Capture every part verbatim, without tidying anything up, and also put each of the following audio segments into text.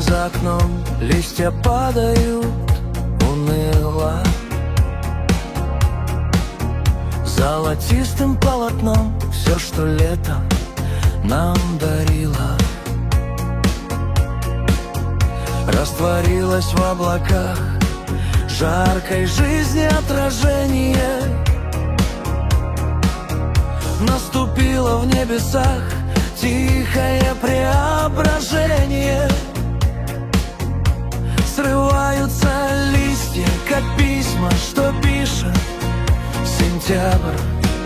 за окном листья падают уныло, золотистым полотном все, что летом нам дарило, растворилось в облаках жаркой жизни отражение. Наступило в небесах тихое преображение. Срываются листья, как письма, что пишет сентябрь.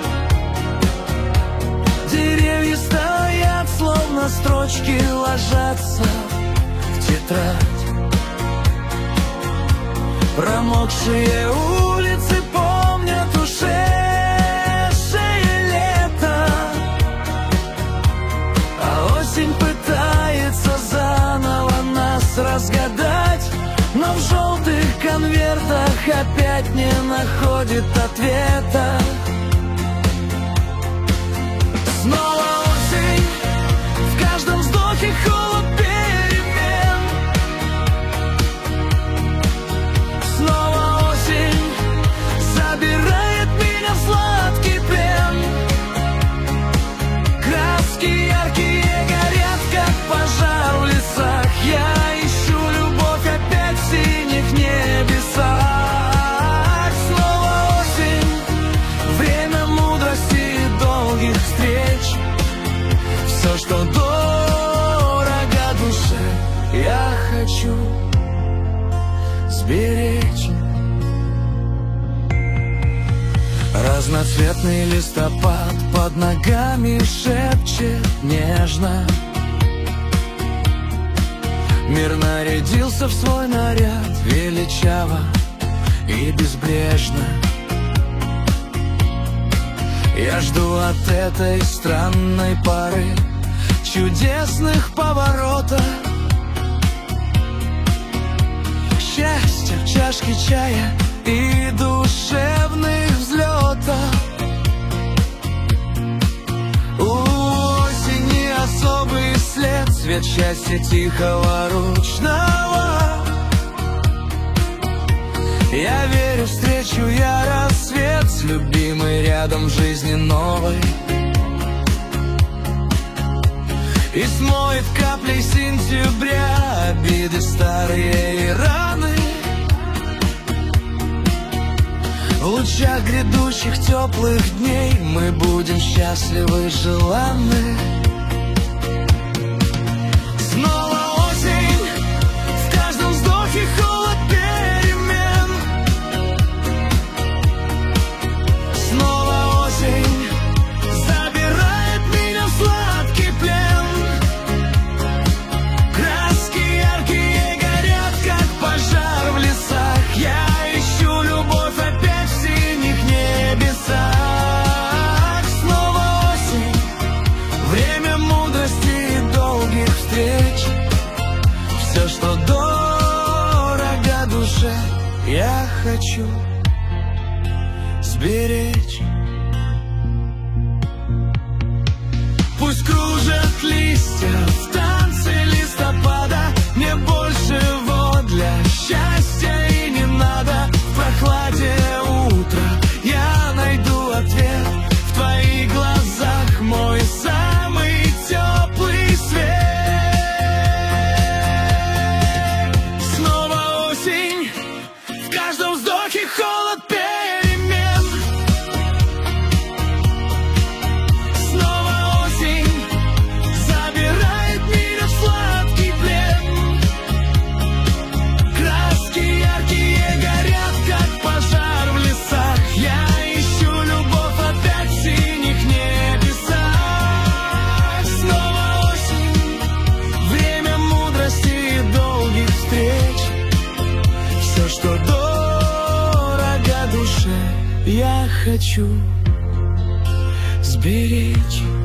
Деревья стоят, словно строчки ложатся в тетрадь. Промокшие улицы помнят ушедшее лето, а осень пытается заново нас разгадать, но в желтых конвертах опять не находит ответа. Снова осень, в каждом вздохе холод перемен. Снова осень забирает меня в сладкий плен. Краски яркие горят, как пожар в лесах. Я ищу любовь опять в синих небесах. Снова осень, время мудрости и долгих встреч. Все, что дорого душе, я хочу сберечь. Разноцветный листопад под ногами шепчет нежно. Мир нарядился в свой наряд величаво и безбрежно. Я жду от этой странной поры чудесных поворотов. Счастье в чашке чая и душевных взлетов. У осени особый след, цвет счастья тихого ручного. Я верю, встречу я рассвет с любимой рядом в жизни новой. И смоет каплей сентября обиды старые и раны. В лучах грядущих теплых дней мы будем счастливы, желанны. Снова осень, в каждом вздохе холод перемен. Снова осень забирает меня в сладкий плен. Краски яркие горят, как пожар в лесах. Я ищу любовь опять в синих небесах. Снова осень, время мудрости и долгих встреч. Все, что дорого душе, я хочу сберечь. Пусть кружат листья в танце листопада. Мне больше вот для счастья и не надо. В прохладе утра я найду ответ в твоих глазах, мой самый теплый свет. Снова осень, в каждом вздохе холод перемен. Снова осень забирает меня в сладкий плен. Краски яркие горят, как пожар в лесах. Я ищу любовь опять в синих небесах. Снова осень, время мудрости и долгих встреч. Все, что дорого душе, я хочу сберечь.